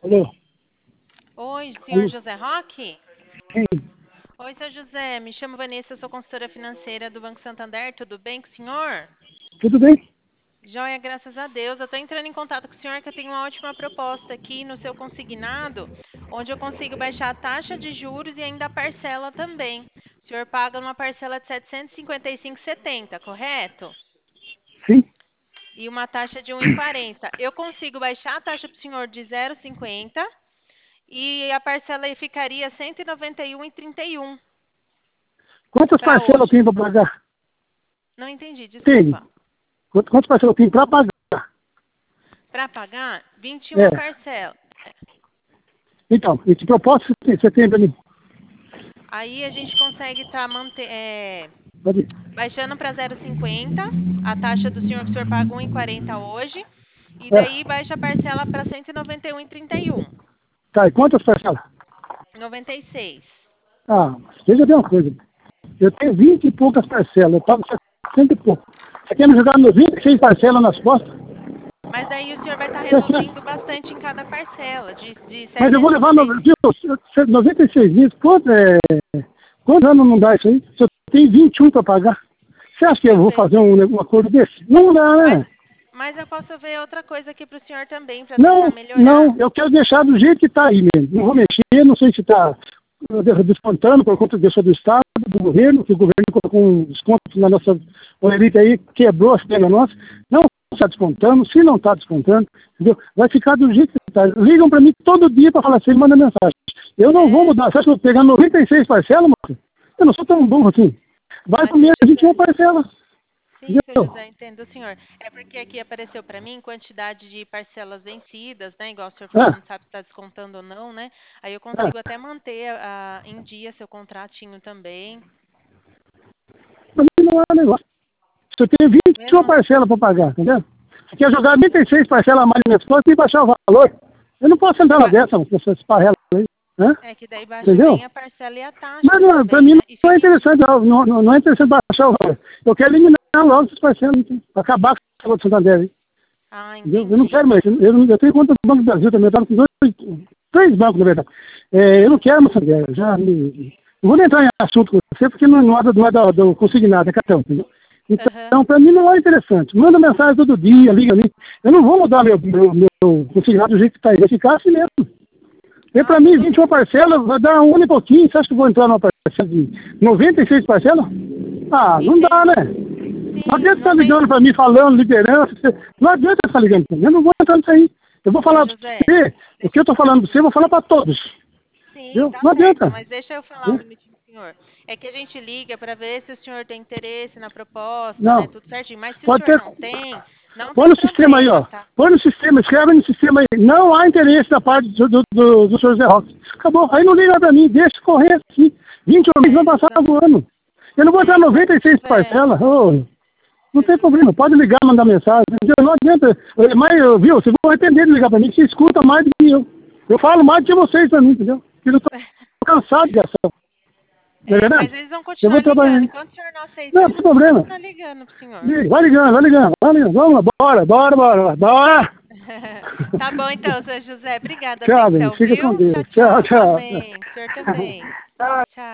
Alô? Oi, senhor Alô? José Roque? Quem? Oi, senhor José, me chamo Vanessa, eu sou consultora financeira do Banco Santander, tudo bem com o senhor? Tudo bem? Joia, graças a Deus. Eu estou entrando em contato com o senhor que eu tenho uma ótima proposta aqui no seu consignado, onde eu consigo baixar a taxa de juros e ainda a parcela também. O senhor paga uma parcela de R$ 755,70, correto? Sim. E uma taxa de 1,40. Eu consigo baixar a taxa para o senhor de 0,50 e a parcela aí ficaria R$ 191,31 Quantas para parcelas eu hoje. tenho para pagar? Não entendi, Tenho. desculpa. Quantas parcelas eu tenho para pagar? Para pagar, 21 É. parcelas. Então, e que proposta você tem para mim? Aí a gente consegue estar Pode ir. baixando para 0,50, a taxa do senhor que o senhor paga 1,40 hoje, e daí É. baixa a parcela para 191,31. Tá, e quantas parcelas? 96. Ah, mas veja bem uma coisa. Eu tenho 20 e poucas parcelas. Eu pago 60 e pouco. Você quer me jogar nos 26 parcelas nas costas? Mas aí o senhor vai estar reduzindo bastante em cada parcela, de Mas eu vou levar 795. 96 mil. Quantos anos não dá isso aí? Se eu tenho 21 para pagar. Você acha que eu Eu vou sei. fazer um acordo desse? Não dá, Mas, né? mas eu posso ver outra coisa aqui para o senhor também, para tentar Não, melhorar. não, eu quero deixar do jeito que está aí mesmo. Não vou mexer, não sei se está descontando por conta do Estado, do governo, que o governo colocou um desconto na nossa elite aí, quebrou as pegas nossas. Não está descontando, se não está descontando, entendeu? Vai ficar do jeito que está. Ligam para mim todo dia para falar assim, manda mensagem. Eu não vou É, mudar. Você acha que eu vou pegar 96 parcelas, mano? Eu não sou tão burro assim. Vai mas, para mim seu a 21 José, parcelas, sim, seu entendeu? José, entendo, senhor. É porque aqui apareceu para mim quantidade de parcelas vencidas, né? Igual o senhor falou, Ah, não sabe se está descontando ou não, né? Aí eu ah. consigo até manter em dia seu contratinho também. Para mim não é negócio. Você tem 21 Mesmo? parcelas para pagar, entendeu? Você quer jogar 36 parcelas a mais nas minhas costas e baixar o valor. Eu não posso entrar na Ba- dessa, com essas parrelas aí. Né? É que daí baixa Entendeu? bem a parcela e a taxa Mas não, para também, mim né? E não é fica em... interessante, não é interessante baixar o valor. Eu quero eliminar logo essas parcelas, para acabar com o Santander aí. Ah, Entendeu? Eu não entendi. quero mais. Eu tenho conta do Banco do Brasil também, eu estava com três bancos, na verdade. Eu não quero mais Santander. Não vou nem entrar em assunto com você, porque não é do consignado, é cartão, entendeu? Aham. Então, para mim não é interessante. Manda mensagem todo dia, liga ali. Eu não vou mudar meu consignado do jeito que está aí. Vai ficar assim mesmo. E Ah, para mim, tudo 21 bem. parcelas, vai dar um e pouquinho. Você acha que eu vou entrar numa parcela de 96 parcelas? Ah, não dá, Entendi. né? Não Sim, adianta não estar tem... ligando para mim, falando, liderança. Não adianta estar ligando para mim. Eu não vou entrar nisso aí. Eu vou Seu falar para José, você, o que eu estou falando para você, eu vou falar para todos. sim, Viu? tá Não certo, adianta. mas deixa eu falar um Né? minutinho, senhor. É que a gente liga para ver se o senhor tem interesse na proposta, né? Não. Tudo certinho. Mas se o Pode senhor ter. não tem, não Põe tem no sistema aí, problema, ó. tá? Põe no sistema, escreve no sistema aí. Não há interesse da parte do senhor Zé Roque. Acabou. Aí não liga para mim, deixa correr assim. 21 meses vai É, passar exato. voando. Eu não vou entrar É, então, se 96 tiver, parcelas. Ô, não seu tem José. problema. Pode ligar, mandar mensagem. Entendeu? Não adianta. Mas, viu, você vai entender de ligar para mim, que você escuta mais do que eu. Eu falo mais do que vocês para mim, entendeu? Porque eu tô cansado de ação. Não é É, mas verdade? eles vão Eu vou continuar ligando. trabalhar. Enquanto o senhor não aceitar, Não, eles tem vão problema. continuar ligando pro senhor. Vai ligando, vai ligando, vai ligando. Vamos lá, bora. Tá bom então, seu José. Obrigada, Tchau, bem. atenção, Fica com viu? Deus. Tchau, Tchau, tchau. tchau. Amém. O senhor também. Tchau. Tchau.